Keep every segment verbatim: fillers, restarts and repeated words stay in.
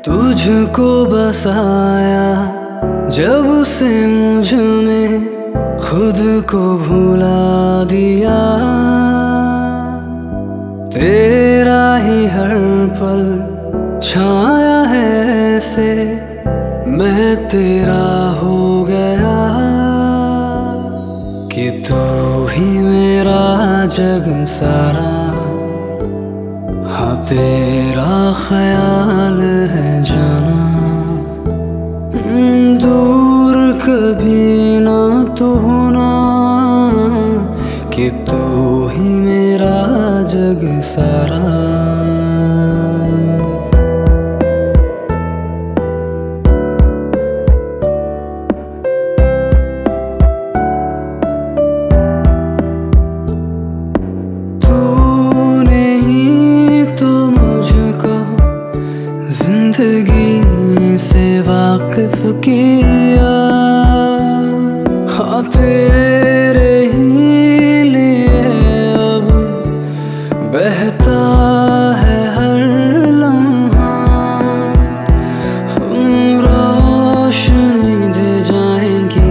तुझको बसाया जब से मुझ में खुद को भुला दिया। तेरा ही हर पल छाया है ऐसे मैं तेरा हो गया कि तू ही मेरा जग सारा। हाँ तेरा ख्याल है जाना, दूर कभी ना तू होना कि तू ही मेरा जग सारा। जिंदगी से वाकिफ किया, हाँ तेरे ही लिए अब बहता है हर लम्हा। हम रोशनी दे जाएंगी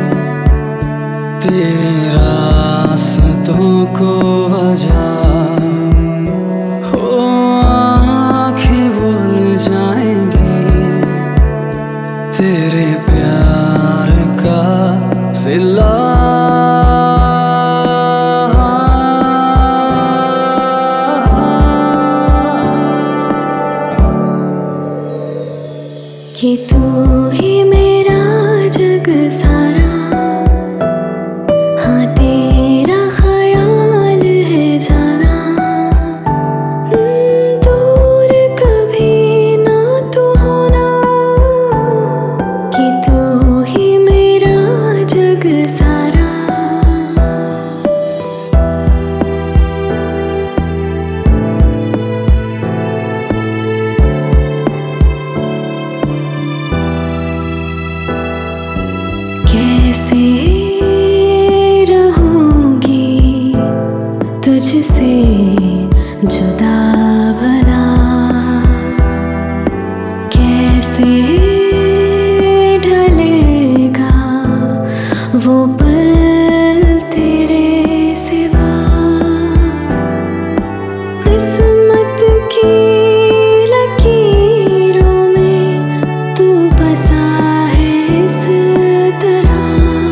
तेरे रास्तों को वजह। तेरे प्यार का सिला कि तू ही मेरा जग सारा। हाँ तेरा ख्याल है जाना, दूर कभी ना तू होना कि तू ही मेरा जग सारा। कैसे रहूंगी तुझसे जुदा भला, कैसे ढलेगा वो पल तेरे सिवा। किस्मत की लकीरों में तू बसा है इस तरह,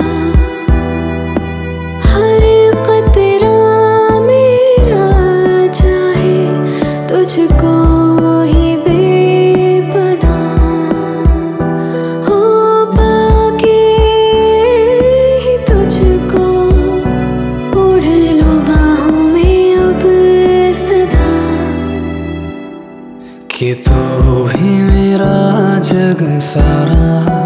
हर कतरा मेरा चाहे तुझको ही बेपनाह हो पाके ही तुझको उड़ लो बाहों में अब सदा कि तू ही मेरा जग सारा।